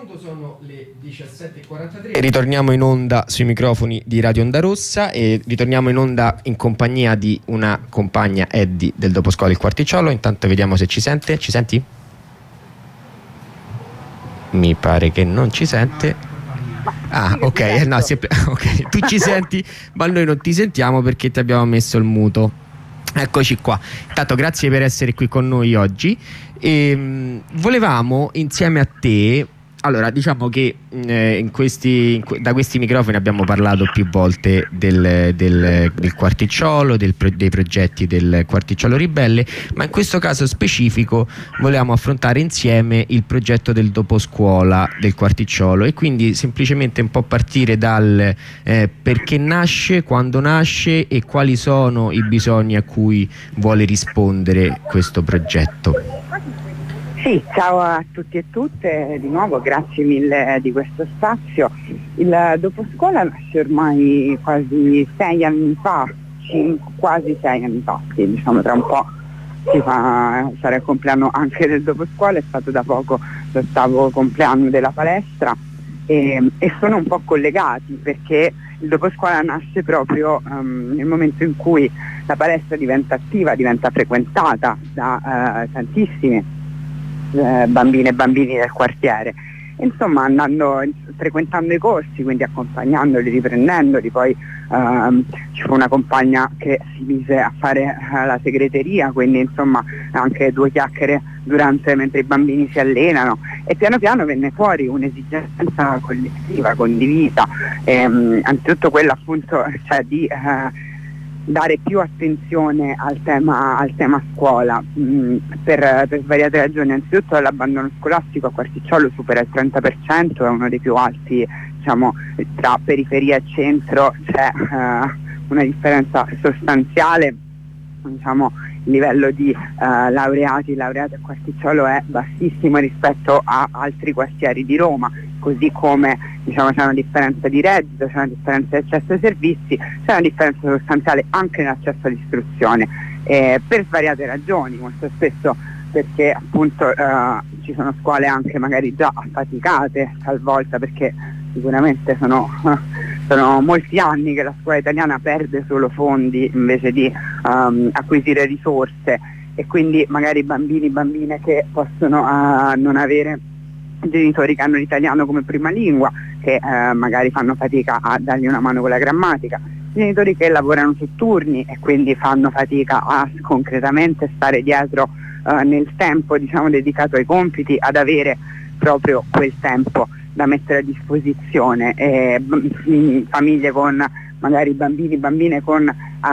Sono le 17:43 e ritorniamo in onda sui microfoni di Radio Onda Rossa e ritorniamo in onda in compagnia di una compagna, Eddie, del Doposcuola Il Quarticciolo. Intanto vediamo se ci sente. Ci senti? Mi pare che non ci sente. Ah, ok, no, ok, tu ci senti, ma noi non ti sentiamo perché ti abbiamo messo il muto. Eccoci qua. Intanto grazie per essere qui con noi oggi. Volevamo insieme a te, allora diciamo che da questi microfoni abbiamo parlato più volte del Quarticciolo, dei progetti del Quarticciolo Ribelle, ma in questo caso specifico volevamo affrontare insieme il progetto del doposcuola del Quarticciolo e quindi semplicemente un po' partire dal perché nasce, quando nasce e quali sono i bisogni a cui vuole rispondere questo progetto. Sì, ciao a tutti e tutte, di nuovo grazie mille di questo spazio. Il doposcuola nasce ormai quasi 6 anni fa, quasi 6 anni fa, sì, diciamo tra un po' sarà il compleanno anche del doposcuola, è stato da poco l'8° compleanno della palestra e sono un po' collegati perché il doposcuola nasce proprio nel momento in cui la palestra diventa attiva, diventa frequentata da tantissimi bambine e bambini del quartiere. Insomma, frequentando i corsi, quindi accompagnandoli, riprendendoli, poi ci fu una compagna che si mise a fare la segreteria, quindi insomma anche 2 chiacchiere mentre i bambini si allenano e piano piano venne fuori un'esigenza collettiva, condivisa, anzitutto quella appunto di dare più attenzione al tema scuola per svariate ragioni. Anzitutto l'abbandono scolastico a Quarticciolo supera il 30%, è uno dei più alti, diciamo, tra periferia e centro c'è una differenza sostanziale, diciamo, il livello di laureati a Quarticciolo è bassissimo rispetto a altri quartieri di Roma, così come diciamo c'è una differenza di reddito, c'è una differenza di accesso ai servizi, c'è una differenza sostanziale anche nell'accesso all'istruzione, per svariate ragioni, molto spesso perché appunto ci sono scuole anche magari già affaticate talvolta, perché sicuramente sono molti anni che la scuola italiana perde solo fondi invece di acquisire risorse, e quindi magari bambini, bambine che possono non avere genitori che hanno l'italiano come prima lingua, che magari fanno fatica a dargli una mano con la grammatica, genitori che lavorano su turni e quindi fanno fatica a concretamente stare dietro nel tempo, diciamo, dedicato ai compiti, ad avere proprio quel tempo da mettere a disposizione, famiglie con magari bambini, bambine con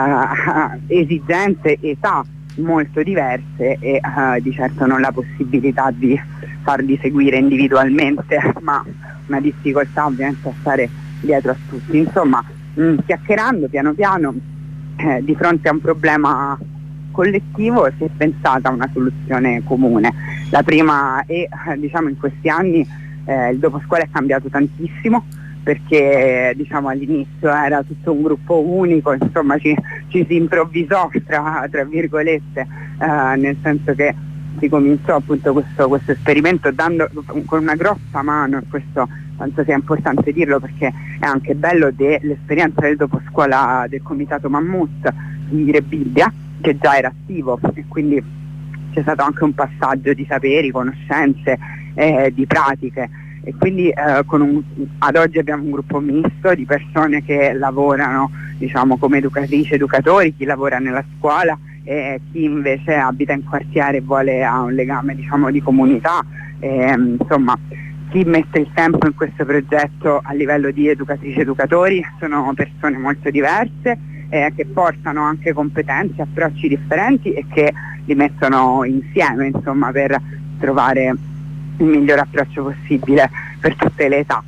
esigenze, età molto diverse e di certo non la possibilità di farli seguire individualmente, ma una difficoltà ovviamente a stare dietro a tutti. Insomma, chiacchierando piano piano di fronte a un problema collettivo si è pensata una soluzione comune. La prima è, diciamo, in questi anni il doposcuola è cambiato tantissimo, perché diciamo all'inizio era tutto un gruppo unico, insomma ci si improvvisò tra virgolette, nel senso che si cominciò appunto questo esperimento dando con una grossa mano, e questo penso sia importante dirlo perché è anche bello, dell'esperienza del doposcuola del comitato Mammut di Rebibbia, che già era attivo, e quindi c'è stato anche un passaggio di saperi, conoscenze, di pratiche, e quindi ad oggi abbiamo un gruppo misto di persone che lavorano, diciamo, come educatrici, educatori, chi lavora nella scuola e chi invece abita in quartiere e ha un legame, diciamo, di comunità, insomma chi mette il tempo in questo progetto a livello di educatrici, educatori sono persone molto diverse, che portano anche competenze, approcci differenti e che li mettono insieme, insomma, per trovare il miglior approccio possibile per tutte le età.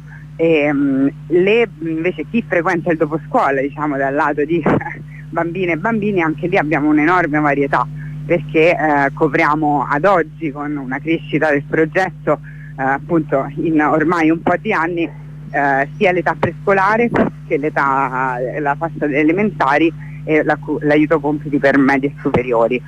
Invece chi frequenta il doposcuola, diciamo, dal lato di bambine e bambini, anche lì abbiamo un'enorme varietà, perché copriamo ad oggi, con una crescita del progetto appunto in ormai un po' di anni, sia l'età prescolare che la fascia delle elementari e l'aiuto compiti per medie e superiori.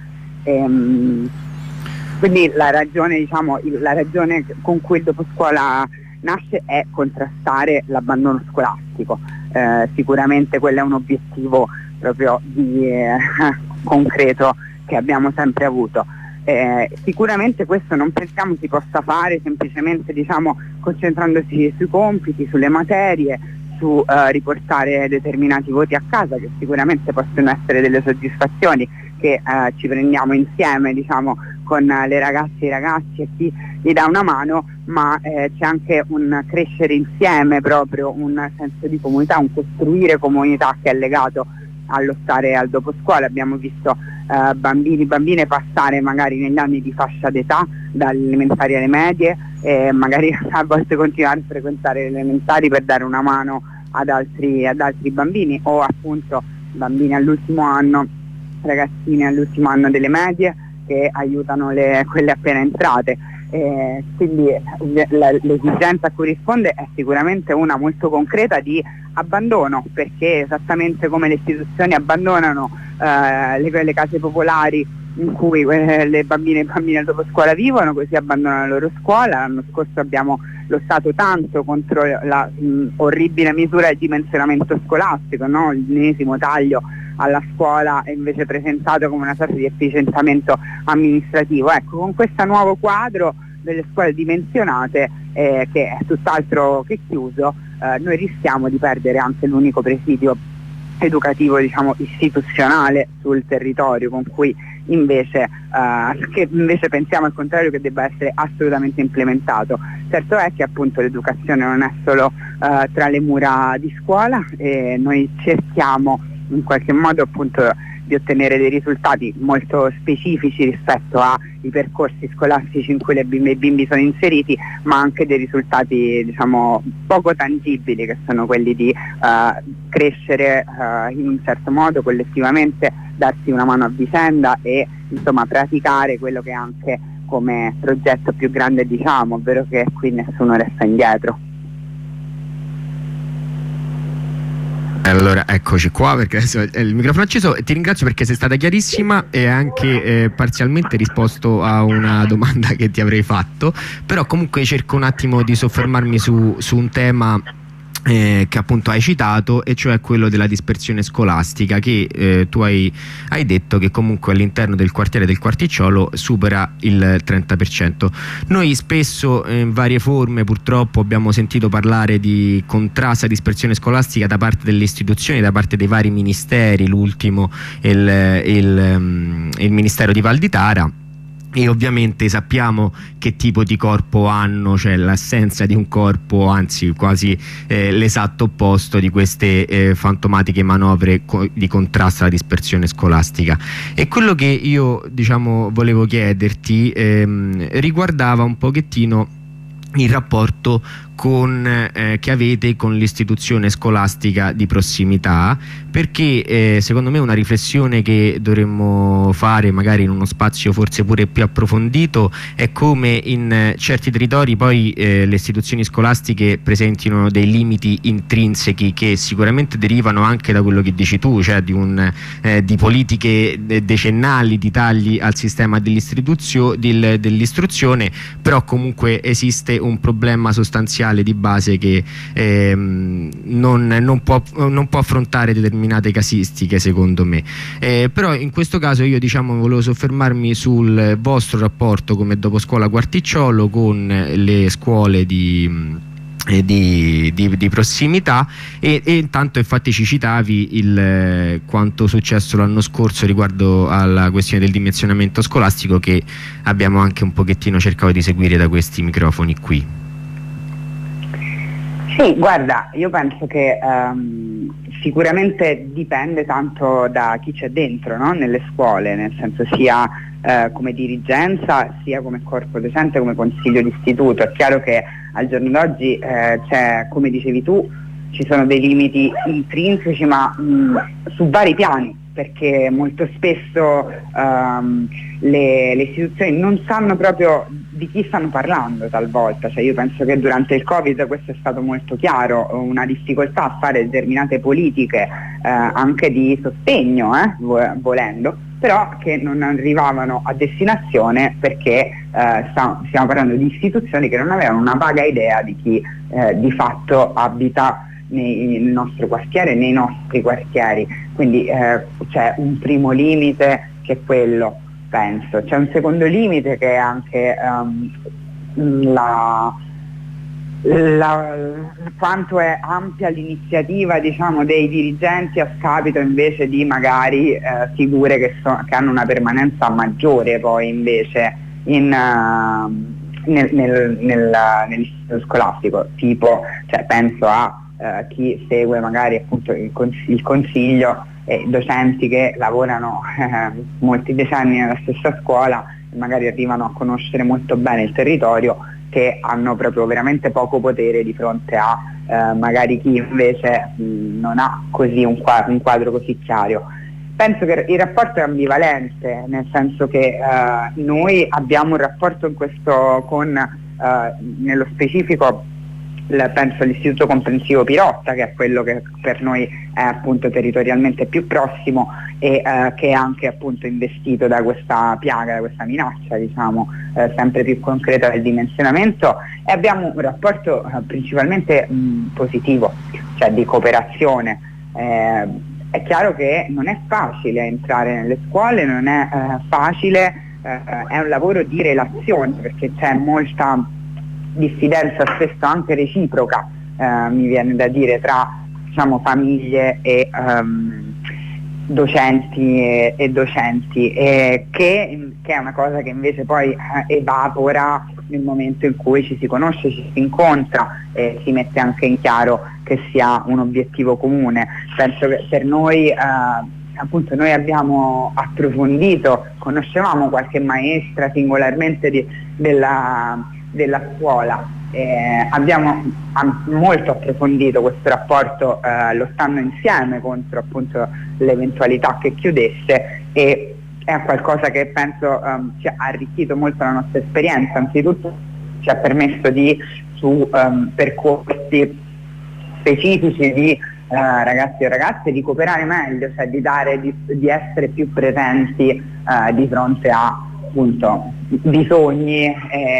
Quindi la ragione con cui il doposcuola nasce è contrastare l'abbandono scolastico. Sicuramente quello è un obiettivo proprio concreto che abbiamo sempre avuto. Sicuramente questo non pensiamo si possa fare semplicemente, diciamo, concentrandosi sui compiti, sulle materie, su riportare determinati voti a casa, che sicuramente possono essere delle soddisfazioni che ci prendiamo insieme, diciamo, con le ragazze e i ragazzi e chi gli dà una mano, ma c'è anche un crescere insieme, proprio un senso di comunità, un costruire comunità che è legato allo stare al dopo scuola. Abbiamo visto bambini e bambine passare magari negli anni di fascia d'età, dalle elementari alle medie, e magari a volte continuare a frequentare le elementari per dare una mano ad altri bambini, o appunto bambini all'ultimo anno, ragazzine all'ultimo anno delle medie che aiutano quelle appena entrate. Quindi l'esigenza a cui risponde è sicuramente una molto concreta di abbandono, perché esattamente come le istituzioni abbandonano le case popolari in cui le bambine e i bambini al dopo scuola vivono, così abbandonano la loro scuola. L'anno scorso abbiamo lottato tanto contro la orribile misura del dimensionamento scolastico, no? L'ennesimo taglio alla scuola è invece presentato come una sorta di efficientamento amministrativo. Ecco, con questo nuovo quadro delle scuole dimensionate, che è tutt'altro che chiuso, noi rischiamo di perdere anche l'unico presidio educativo, diciamo, istituzionale sul territorio, con cui invece pensiamo al contrario che debba essere assolutamente implementato. Certo è che appunto l'educazione non è solo tra le mura di scuola, e noi cerchiamo in qualche modo appunto di ottenere dei risultati molto specifici rispetto ai percorsi scolastici in cui le bimbe e i bimbi sono inseriti, ma anche dei risultati, diciamo, poco tangibili, che sono quelli di crescere in un certo modo collettivamente, darsi una mano a vicenda e insomma praticare quello che anche come progetto più grande diciamo, ovvero che qui nessuno resta indietro. Allora, eccoci qua, perché adesso il microfono è acceso. Ti ringrazio perché sei stata chiarissima e anche parzialmente risposto a una domanda che ti avrei fatto, però comunque cerco un attimo di soffermarmi su un tema che appunto hai citato, e cioè quello della dispersione scolastica, che tu hai detto che comunque all'interno del quartiere del Quarticciolo supera il 30%. Noi spesso in varie forme purtroppo abbiamo sentito parlare di contrasto alla dispersione scolastica da parte delle istituzioni, da parte dei vari ministeri, l'ultimo il Ministero di Valditara. E ovviamente sappiamo che tipo di corpo hanno, cioè l'assenza di un corpo, anzi quasi l'esatto opposto di queste fantomatiche manovre di contrasto alla dispersione scolastica. E quello che io, diciamo, volevo chiederti riguardava un pochettino il rapporto che avete con l'istituzione scolastica di prossimità, perché secondo me una riflessione che dovremmo fare magari in uno spazio forse pure più approfondito è come in certi territori poi le istituzioni scolastiche presentino dei limiti intrinseci che sicuramente derivano anche da quello che dici tu, cioè di politiche decennali di tagli al sistema dell'istruzione, però comunque esiste un problema sostanziale di base che non può affrontare determinate casistiche, secondo me. Però in questo caso io, diciamo, volevo soffermarmi sul vostro rapporto come dopo scuola Quarticciolo con le scuole di prossimità, e intanto infatti ci citavi quanto successo l'anno scorso riguardo alla questione del dimensionamento scolastico, che abbiamo anche un pochettino cercato di seguire da questi microfoni qui. Sì, guarda, io penso che sicuramente dipende tanto da chi c'è dentro, no? Nelle scuole, nel senso sia come dirigenza sia come corpo docente, come consiglio d'istituto. È chiaro che al giorno d'oggi c'è, come dicevi tu, ci sono dei limiti intrinseci, ma su vari piani, perché molto spesso le istituzioni non sanno proprio di chi stanno parlando talvolta. Cioè io penso che durante il Covid questo è stato molto chiaro, una difficoltà a fare determinate politiche anche di sostegno, volendo, però che non arrivavano a destinazione perché stiamo parlando di istituzioni che non avevano una vaga idea di chi di fatto abita nel nostro quartiere, nei nostri quartieri. Quindi c'è un primo limite che è quello, penso. C'è un secondo limite che è anche quanto è ampia l'iniziativa, diciamo, dei dirigenti a scapito invece di magari figure che hanno una permanenza maggiore poi invece nell'istituto scolastico, tipo, cioè, penso a chi segue magari appunto il consiglio, docenti che lavorano molti decenni nella stessa scuola e magari arrivano a conoscere molto bene il territorio, che hanno proprio veramente poco potere di fronte a magari chi invece non ha così un quadro così chiaro. Penso che il rapporto è ambivalente, nel senso che noi abbiamo un rapporto nello specifico, penso all'Istituto Comprensivo Pirotta, che è quello che per noi è appunto territorialmente più prossimo e che è anche appunto investito da questa piaga, da questa minaccia, diciamo, sempre più concreta del dimensionamento, e abbiamo un rapporto principalmente positivo, cioè di cooperazione. È chiaro che non è facile entrare nelle scuole, non è facile, è un lavoro di relazione, perché c'è molta diffidenza spesso anche reciproca, mi viene da dire, tra, diciamo, famiglie e docenti e docenti, che è una cosa che invece poi evapora nel momento in cui ci si conosce, ci si incontra e si mette anche in chiaro che si ha un obiettivo comune. Penso che per noi appunto noi abbiamo approfondito, conoscevamo qualche maestra singolarmente della scuola, abbiamo molto approfondito questo rapporto lottando insieme contro appunto l'eventualità che chiudesse, e è qualcosa che penso ci ha arricchito molto la nostra esperienza. Anzitutto ci ha permesso su percorsi specifici di ragazzi e ragazze di cooperare meglio, cioè di essere più presenti di fronte a appunto bisogni,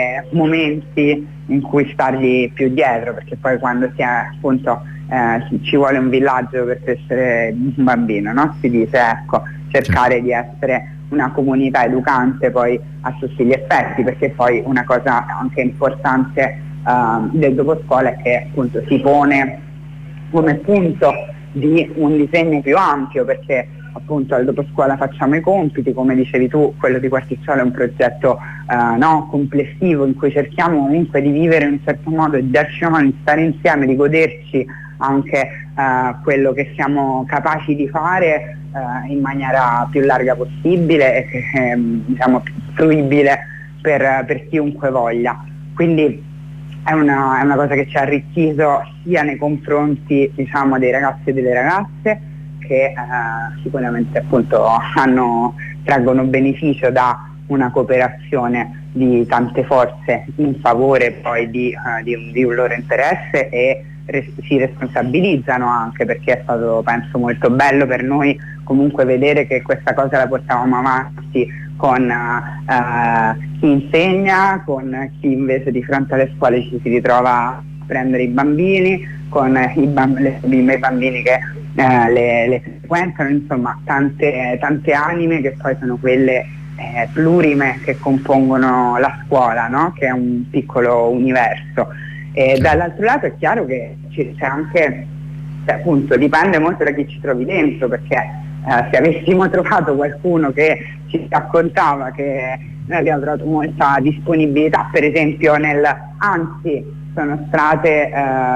momenti in cui stargli più dietro, perché poi quando si è appunto ci vuole un villaggio per crescere un bambino, no? Si dice, ecco, cercare di essere una comunità educante poi a tutti gli effetti, perché poi una cosa anche importante del dopo scuola è che appunto si pone come punto di un disegno più ampio, perché appunto al dopo scuola facciamo i compiti, come dicevi tu, quello di Quarticciolo è un progetto complessivo in cui cerchiamo comunque di vivere in un certo modo, di darci una mano, di stare insieme, di goderci anche quello che siamo capaci di fare in maniera più larga possibile e diciamo fruibile per chiunque voglia. Quindi è una cosa che ci ha arricchito sia nei confronti, diciamo, dei ragazzi e delle ragazze, che sicuramente appunto traggono beneficio da una cooperazione di tante forze in favore poi di un loro interesse, e si responsabilizzano anche, perché è stato, penso, molto bello per noi comunque vedere che questa cosa la portavamo avanti con chi insegna, con chi invece di fronte alle scuole ci si ritrova a prendere i bambini, con le bimbe e i bambini che le frequentano, insomma tante anime che poi sono quelle plurime che compongono la scuola, no? Che è un piccolo universo. E dall'altro lato è chiaro che c'è anche, cioè, appunto, dipende molto da chi ci trovi dentro, perché se avessimo trovato qualcuno che ci raccontava che noi abbiamo trovato molta disponibilità, per esempio anzi sono state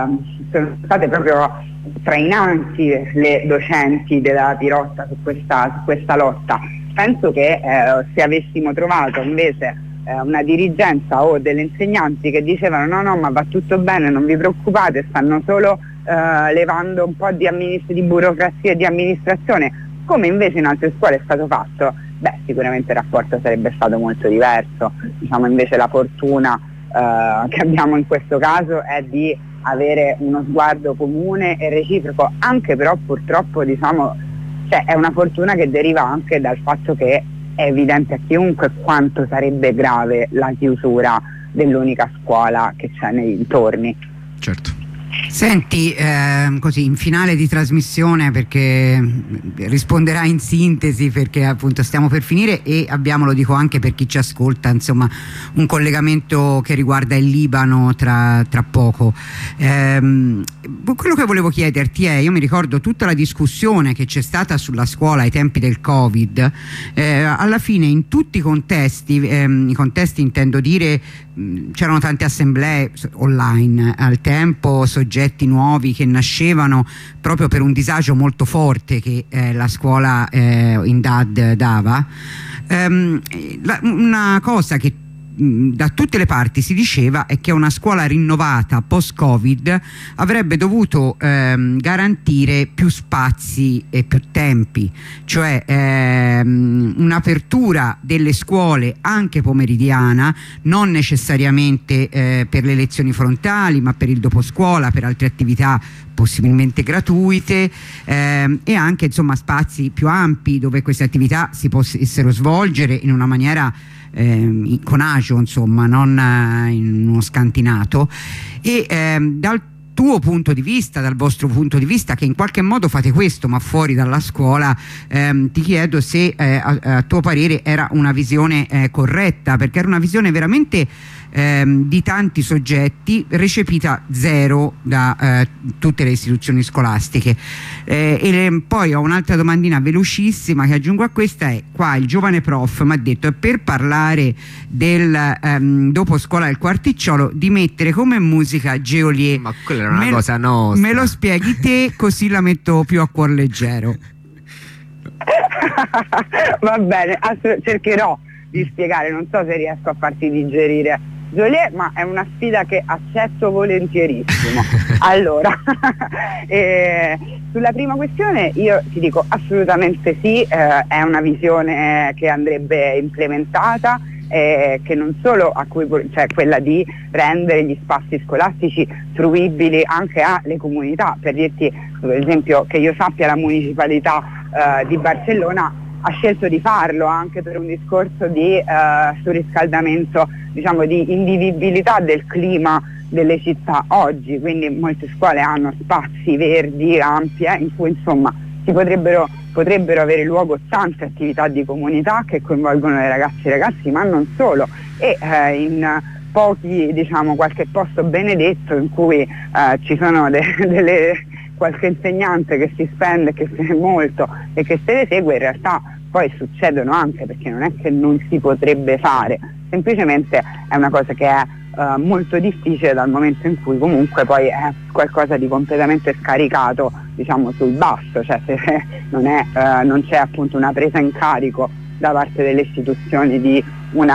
proprio trainanti le docenti della Pirotta su questa lotta. Penso che se avessimo trovato invece una dirigenza o delle insegnanti che dicevano no ma va tutto bene, non vi preoccupate, stanno solo levando un po' di burocrazia e di amministrazione, come invece in altre scuole è stato fatto, sicuramente il rapporto sarebbe stato molto diverso. Diciamo, invece la fortuna che abbiamo in questo caso è di avere uno sguardo comune e reciproco, anche però purtroppo, diciamo, Cioè è una fortuna che deriva anche dal fatto che è evidente a chiunque quanto sarebbe grave la chiusura dell'unica scuola che c'è nei dintorni. Certo. Senti, così in finale di trasmissione, perché risponderà in sintesi, perché appunto stiamo per finire e abbiamo, lo dico anche per chi ci ascolta, insomma, un collegamento che riguarda il Libano tra poco. Quello che volevo chiederti è, io mi ricordo tutta la discussione che c'è stata sulla scuola ai tempi del Covid, alla fine in tutti i contesti intendo dire, c'erano tante assemblee online al tempo, soggetti nuovi che nascevano proprio per un disagio molto forte che la scuola in DAD dava. Una cosa che da tutte le parti si diceva è che una scuola rinnovata post-Covid avrebbe dovuto garantire più spazi e più tempi, cioè un'apertura delle scuole anche pomeridiana, non necessariamente per le lezioni frontali, ma per il doposcuola, per altre attività possibilmente gratuite, e anche insomma spazi più ampi dove queste attività si potessero svolgere in una maniera con agio, insomma, non in uno scantinato. E dal tuo punto di vista, dal vostro punto di vista, che in qualche modo fate questo ma fuori dalla scuola, ti chiedo se a tuo parere era una visione corretta, perché era una visione veramente di tanti soggetti, recepita zero da tutte le istituzioni scolastiche. Poi ho un'altra domandina velocissima che aggiungo a questa, è qua il giovane prof mi ha detto, per parlare del dopo scuola del Quarticciolo, di mettere come musica Geolier. Ma quella era una cosa nostra. Me lo spieghi te, così la metto più a cuor leggero. Va bene, cercherò di spiegare, non so se riesco a farti digerire Geolier, ma è una sfida che accetto volentierissimo. Allora, sulla prima questione io ti dico assolutamente sì, è una visione che andrebbe implementata, che non solo cioè quella di rendere gli spazi scolastici fruibili anche alle comunità. Per dirti, per esempio, che io sappia, la municipalità di Barcellona ha scelto di farlo anche per un discorso di surriscaldamento, diciamo, di invivibilità del clima delle città oggi, quindi molte scuole hanno spazi verdi ampi in cui insomma potrebbero avere luogo tante attività di comunità che coinvolgono le ragazze e i ragazzi, ma non solo, e in pochi, diciamo, qualche posto benedetto in cui ci sono qualche insegnante che si spende, che molto e che se le segue, in realtà poi succedono anche, perché non è che non si potrebbe fare, semplicemente è una cosa che è molto difficile, dal momento in cui comunque poi è qualcosa di completamente scaricato, diciamo, sul basso, cioè se non c'è appunto una presa in carico da parte delle istituzioni di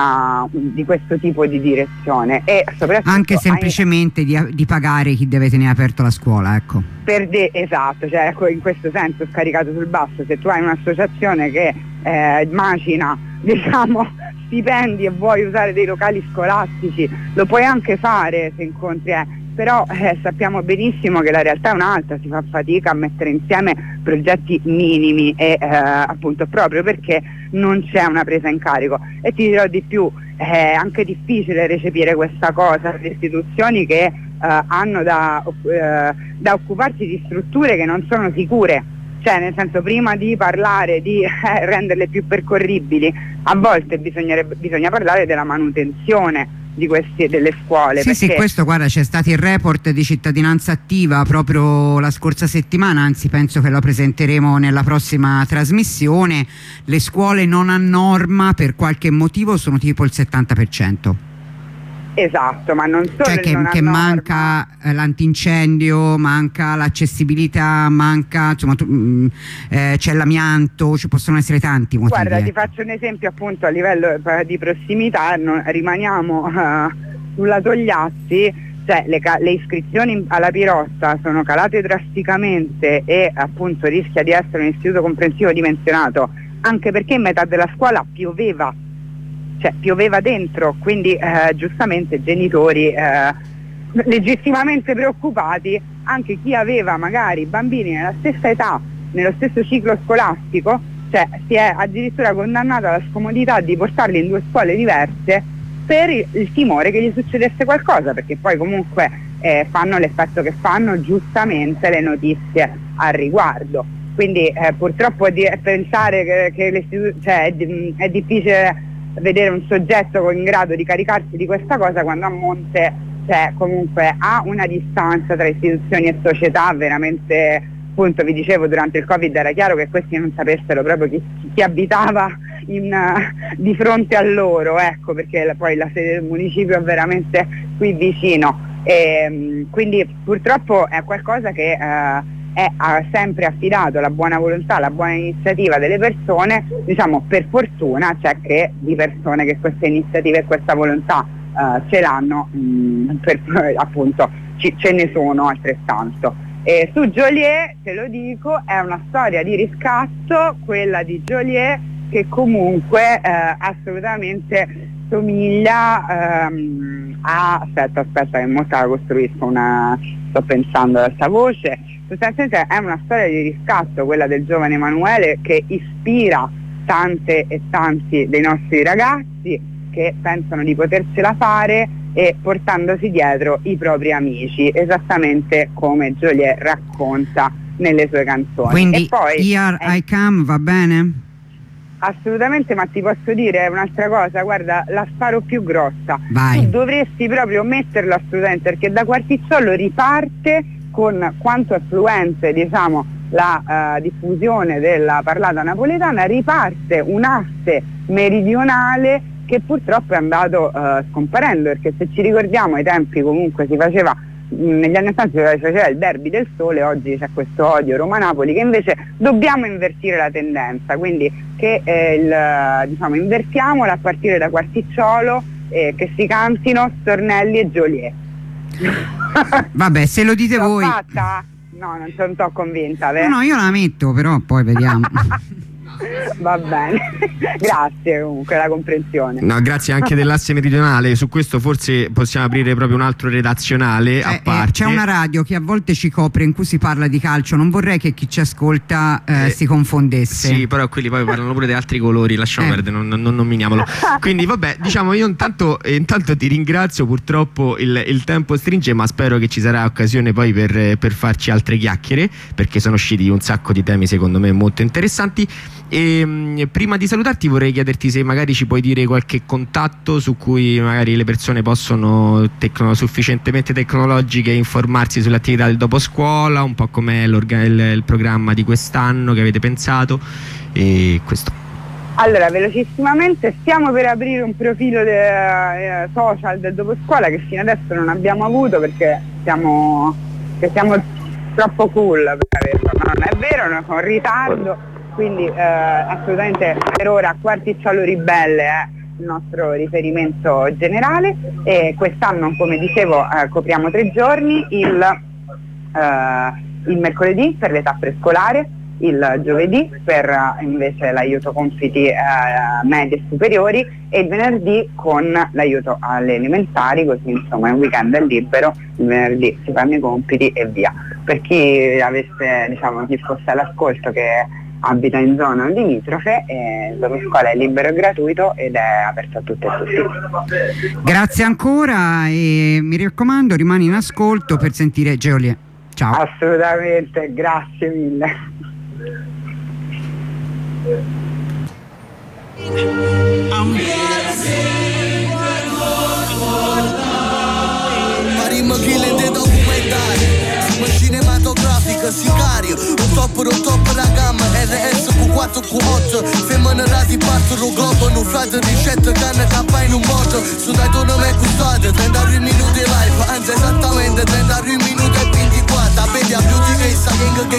questo tipo di direzione, e soprattutto anche semplicemente di pagare chi deve tenere aperto la scuola, ecco. Esatto, cioè in questo senso scaricato sul basso. Se tu hai un'associazione che macina, diciamo, stipendi e vuoi usare dei locali scolastici, lo puoi anche fare se incontri, però sappiamo benissimo che la realtà è un'altra, si fa fatica a mettere insieme progetti minimi e appunto proprio perché non c'è una presa in carico. E ti dirò di più, è anche difficile recepire questa cosa per istituzioni che hanno da occuparsi di strutture che non sono sicure, cioè nel senso, prima di parlare di renderle più percorribili, a volte bisogna parlare della manutenzione delle scuole. Sì, questo, guarda, c'è stato il report di Cittadinanza Attiva proprio la scorsa settimana, anzi penso che lo presenteremo nella prossima trasmissione. Le scuole non a norma per qualche motivo sono tipo il 70%. Esatto, ma non solo, cioè che manca l'antincendio, manca l'accessibilità, manca, insomma, c'è l'amianto, ci possono essere tanti motivi. Guarda, ti faccio un esempio appunto a livello di prossimità, rimaniamo sulla Togliatti, cioè le iscrizioni alla Pirotta sono calate drasticamente e appunto rischia di essere un istituto comprensivo dimensionato, anche perché in metà della scuola pioveva dentro, quindi giustamente genitori legittimamente preoccupati, anche chi aveva magari bambini nella stessa età nello stesso ciclo scolastico, cioè si è addirittura condannata alla scomodità di portarli in 2 scuole diverse per il timore che gli succedesse qualcosa, perché poi comunque fanno l'effetto che fanno giustamente le notizie al riguardo. Quindi purtroppo pensare che è difficile vedere un soggetto in grado di caricarsi di questa cosa quando a monte comunque ha una distanza tra istituzioni e società veramente, appunto vi dicevo, durante il Covid era chiaro che questi non sapessero proprio chi abitava di fronte a loro, ecco, perché poi la sede del municipio è veramente qui vicino. Quindi purtroppo è qualcosa che ha sempre affidato la buona volontà, la buona iniziativa delle persone, diciamo per fortuna c'è che di persone che queste iniziative e questa volontà ce l'hanno, appunto ce ne sono altrettanto. Su Joliet, te lo dico, è una storia di riscatto, quella di Joliet, che comunque assolutamente somiglia aspetta che molto la costruisco, sto pensando ad questa voce. Sostanzialmente è una storia di riscatto, quella del giovane Emanuele, che ispira tante e tanti dei nostri ragazzi che pensano di potercela fare e portandosi dietro i propri amici, esattamente come Joliet racconta nelle sue canzoni. Quindi e poi, Here I Come va bene? Assolutamente, ma ti posso dire un'altra cosa, guarda, la sparo più grossa. Vai. Tu dovresti proprio metterlo assolutamente, perché da Quarticciolo riparte con quanto è fluente, diciamo, la diffusione della parlata napoletana, riparte un asse meridionale che purtroppo è andato scomparendo, perché se ci ricordiamo ai tempi comunque si faceva, negli anni 80 si faceva il derby del sole, oggi c'è questo odio Roma-Napoli, che invece dobbiamo invertire la tendenza, quindi che diciamo, invertiamola a partire da Quarticciolo, che si cantino Stornelli e Joliet. Vabbè, se lo dite voi. Fatta? No, non sono convinta. No, io la metto, però poi vediamo. Va bene, grazie comunque la comprensione. No, grazie anche dell'asse meridionale, su questo forse possiamo aprire proprio un altro redazionale a parte. C'è una radio che a volte ci copre in cui si parla di calcio, non vorrei che chi ci ascolta si confondesse. Sì, però quelli poi parlano pure di altri colori, lasciamo perdere, non nominiamolo. Quindi vabbè, diciamo, io intanto ti ringrazio, purtroppo il tempo stringe, ma spero che ci sarà occasione poi per farci altre chiacchiere, perché sono usciti un sacco di temi secondo me molto interessanti. E prima di salutarti vorrei chiederti se magari ci puoi dire qualche contatto su cui magari le persone possono sufficientemente tecnologiche informarsi sulle attività del dopo scuola, un po' com'è il programma di quest'anno che avete pensato e questo. Allora, velocissimamente stiamo per aprire un profilo social del dopo scuola che fino adesso non abbiamo avuto perché siamo troppo cool per averlo, ma non è vero, noi siamo in ritardo. Quindi assolutamente per ora Quarticciolo Ribelle è il nostro riferimento generale e quest'anno, come dicevo, copriamo 3 giorni, il mercoledì per l'età prescolare, il giovedì per invece l'aiuto compiti medie e superiori e il venerdì con l'aiuto alle elementari, così insomma il weekend è libero, il venerdì si fanno i compiti e via. Per chi avesse, diciamo, chi fosse all'ascolto che abita in zona limitrofe, il dopo scuola è libero e gratuito ed è aperto a tutte e tutti. Grazie ancora e mi raccomando rimani in ascolto per sentire Joliet. Ciao. Assolutamente, grazie mille. Cinematografica, sicario, un top la gamma, RS Q4 Q8, femmina rati partono globo, non frate ricette, canna cappa in un moto, su dai tu non mi custode, 30